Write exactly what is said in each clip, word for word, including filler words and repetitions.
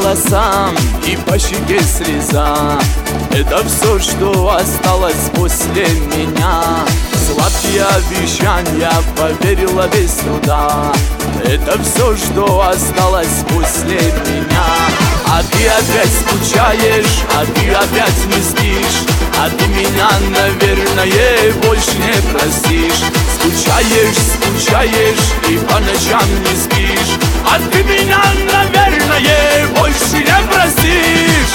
волосам и по щеке слеза. Это все, что осталось после меня. Сладкие обещания, поверила без труда. Это все, что осталось после меня. А ты опять скучаешь, а ты опять не спишь. А ты меня, наверное, больше не простишь. Скучаешь, скучаешь и по ночам не спишь. А ты меня, наверное, больше не простишь.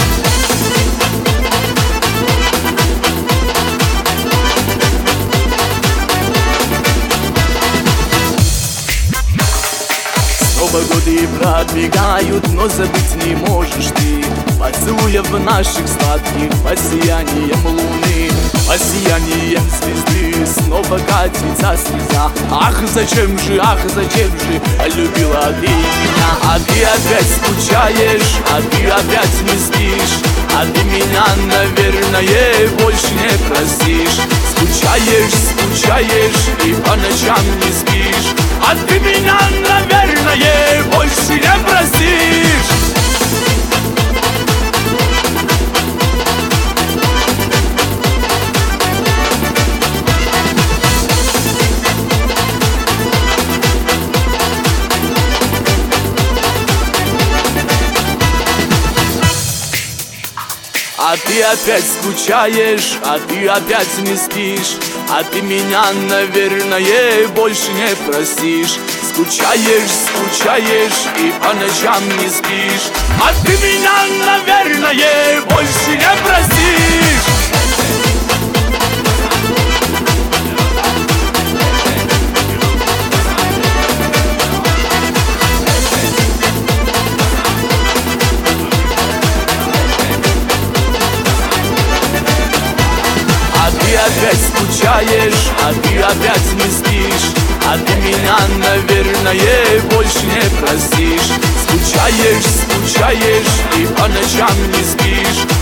Снова годы пробегают, но забыть не можешь ты поцелуев наших сладких под сиянием луны, под сиянием звезды. Снова катится слеза. Ах, зачем же, ах, зачем же любила ты меня? А ты опять скучаешь, а ты опять не спишь. А ты меня, наверное, больше не простишь. Скучаешь, скучаешь и по ночам не спишь. А ты меня, наверное, больше не простишь. А ты опять скучаешь, а ты опять не спишь. А ты меня, наверное, больше не простишь. Скучаешь, скучаешь и по ночам не спишь. А ты меня, наверное, больше не простишь. А ты опять скучаешь, а ты опять не спишь. А ты меня, наверное, больше не простишь. Скучаешь, скучаешь и по ночам не спишь.